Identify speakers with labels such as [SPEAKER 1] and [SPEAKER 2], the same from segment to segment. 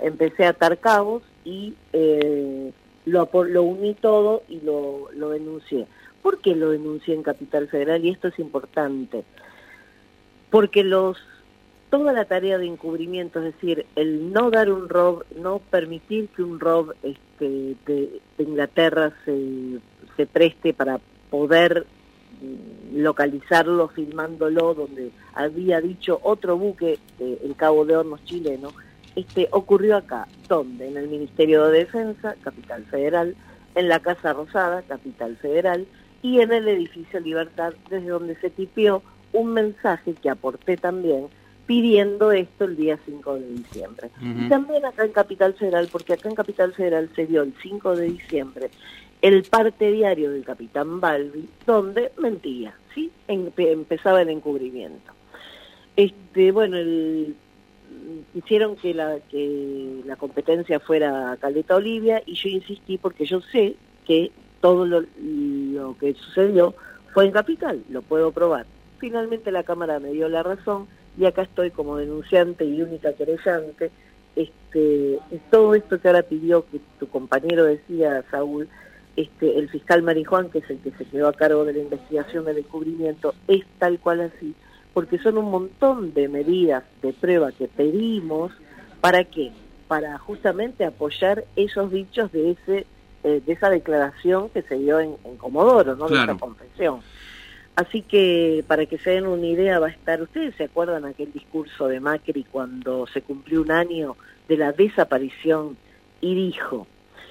[SPEAKER 1] empecé a atar cabos y lo uní todo y lo denuncié. ¿Por qué lo denuncié en Capital Federal? Y esto es importante. Porque toda la tarea de encubrimiento, es decir, el no dar un rob, no permitir que un rob de Inglaterra se preste para poder localizarlo, filmándolo, donde había dicho otro buque, el Cabo de Hornos chileno, ocurrió acá, ¿dónde? En el Ministerio de Defensa, Capital Federal, en la Casa Rosada, Capital Federal, y en el Edificio Libertad, desde donde se tipió un mensaje que aporté también, pidiendo esto el día 5 de diciembre. Y también acá en Capital Federal, porque acá en Capital Federal se dio el 5 de diciembre el parte diario del capitán Balbi, donde mentía, ¿sí? Empezaba el encubrimiento. Bueno, quisieron que la competencia fuera Caleta Olivia, y yo insistí porque yo sé que todo lo que sucedió fue en Capital, lo puedo probar. Finalmente la Cámara me dio la razón, y acá estoy como denunciante y única querellante. Todo esto que ahora pidió, que tu compañero decía, Saúl, el fiscal Marijuán, que es el que se quedó a cargo de la investigación del descubrimiento, es tal cual así, porque son un montón de medidas de prueba que pedimos. ¿Para qué? Para justamente apoyar esos dichos de esa declaración que se dio en Comodoro, ¿no? Claro. De esa confesión. Así que, para que se den una idea, va a estar... ¿Ustedes se acuerdan aquel discurso de Macri cuando se cumplió un año de la desaparición? Y dijo,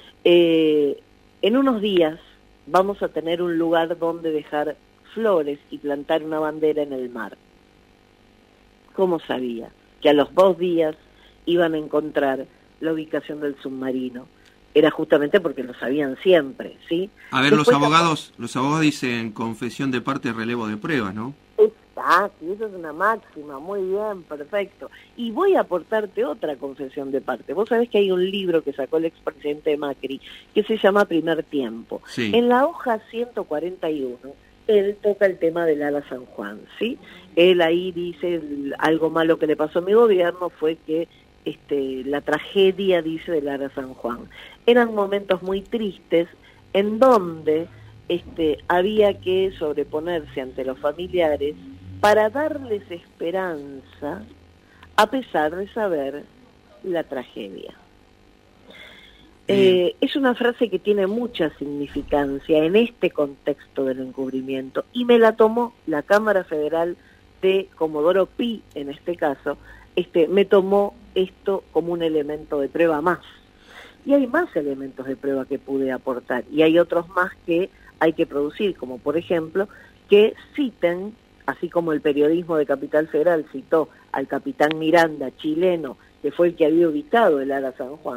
[SPEAKER 1] en unos días vamos a tener un lugar donde dejar flores y plantar una bandera en el mar. ¿Cómo sabía? Que a los 2 días iban a encontrar la ubicación del submarino. Era justamente porque lo sabían siempre, ¿sí?
[SPEAKER 2] A ver, después, los abogados dicen confesión de parte, relevo de pruebas, ¿no?
[SPEAKER 1] Exacto, eso es una máxima, muy bien, perfecto. Y voy a aportarte otra confesión de parte. Vos sabés que hay un libro que sacó el expresidente Macri que se llama Primer Tiempo.
[SPEAKER 2] Sí.
[SPEAKER 1] En la hoja 141, él toca el tema del Ala San Juan, ¿sí? Él ahí dice, algo malo que le pasó a mi gobierno fue que la tragedia, dice, del Ara San Juan. Eran momentos muy tristes en donde había que sobreponerse ante los familiares para darles esperanza a pesar de saber la tragedia. Es una frase que tiene mucha significancia en este contexto del encubrimiento, y me la tomó la Cámara Federal de Comodoro Pi, en este caso, me tomó esto como un elemento de prueba más. Y hay más elementos de prueba que pude aportar, y hay otros más que hay que producir, como por ejemplo, que citen, así como el periodismo de Capital Federal citó al capitán Miranda, chileno, que fue el que había ubicado el Ara San Juan,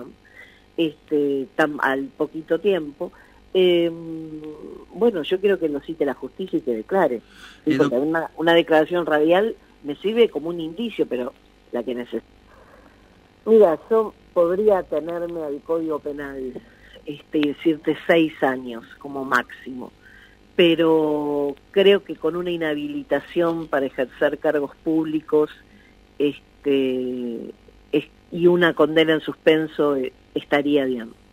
[SPEAKER 1] al poquito tiempo. Bueno, yo quiero que lo cite la justicia y que declare, ¿sí? Porque una declaración radial me sirve como un indicio, pero la que necesito. Mira, yo podría atenerme al Código Penal y decirte 6 años como máximo, pero creo que con una inhabilitación para ejercer cargos públicos y una condena en suspenso estaría bien.